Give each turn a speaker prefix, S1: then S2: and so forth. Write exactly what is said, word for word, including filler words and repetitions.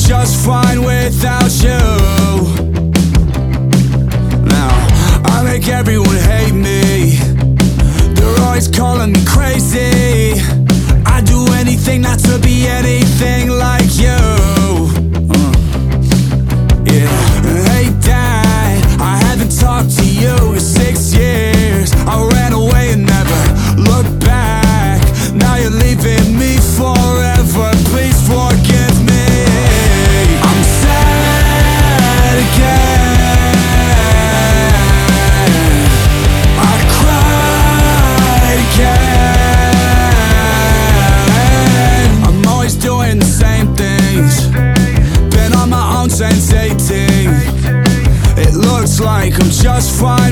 S1: just fine without you. Now, I make everyone hate me. They're always calling me crazy. I'd do anything not to be anything like you. uh. Yeah. Hey Dad, I haven't talked to you in six years. I ran away and never looked back. Now you're leaving me forever. Please forgive me. I'm sad again. I cried again. I'm always doing the same things. Been on my own since eighteen. It looks like I'm just fine